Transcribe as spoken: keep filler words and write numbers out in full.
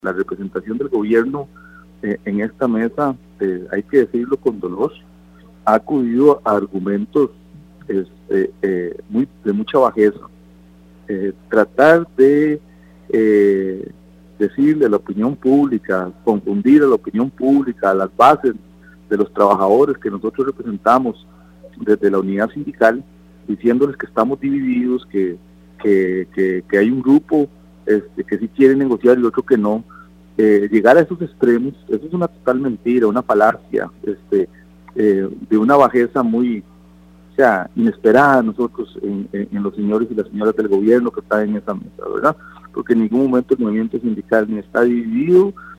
la representación del gobierno eh, en esta mesa, eh, hay que decirlo con dolor, ha acudido a argumentos este, eh, muy, de mucha bajeza. Eh, tratar de eh, decirle a la opinión pública, confundir a la opinión pública, a las bases de los trabajadores que nosotros representamos desde la unidad sindical, diciéndoles que estamos divididos, que, que, que, que hay un grupo este, que sí quiere negociar y otro que no. Eh, llegar a esos extremos, eso es una total mentira, una falacia, este, eh, de una bajeza muy, o sea, inesperada nosotros en, en, en los señores y las señoras del gobierno que están en esa mesa, ¿verdad? Porque en ningún momento el movimiento sindical ni está dividido,